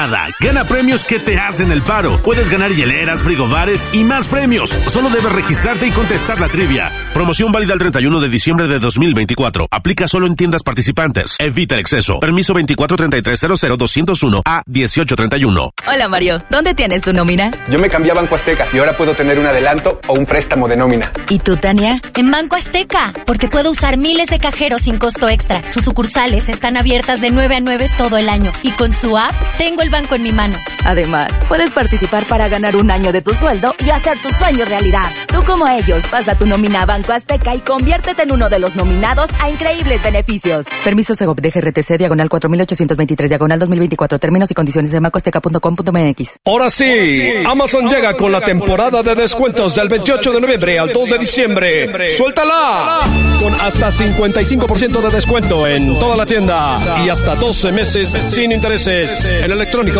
Gana premios que te hacen el paro. Puedes ganar hieleras, frigobares y más premios. Solo debes registrarte y contestar la trivia. Promoción válida el 31 de diciembre de 2024. Aplica solo en tiendas participantes. Evita el exceso. Permiso 2433000201A1831. Hola Mario, ¿dónde tienes tu nómina? Yo me cambié a Banco Azteca y ahora puedo tener un adelanto o un préstamo de nómina. ¿Y tú, Tania? En Banco Azteca, porque puedo usar miles de cajeros sin costo extra. Sus sucursales están abiertas de 9 a 9 todo el año. Y con su app, tengo el banco en mi mano. Además, puedes participar para ganar un año de tu sueldo y hacer tus sueños realidad. Tú como ellos, pasa tu nómina a Banco Azteca y conviértete en uno de los nominados a increíbles beneficios. Permiso Segov de GRTC, diagonal 4823, diagonal 2024. Términos y condiciones en bancoazteca.com.mx. Ahora sí, Amazon llega con la temporada de descuentos del 28 de noviembre al 2 de diciembre. ¡Suéltala! Con hasta 55% de descuento en toda la tienda y hasta 12 meses sin intereses. En electrónico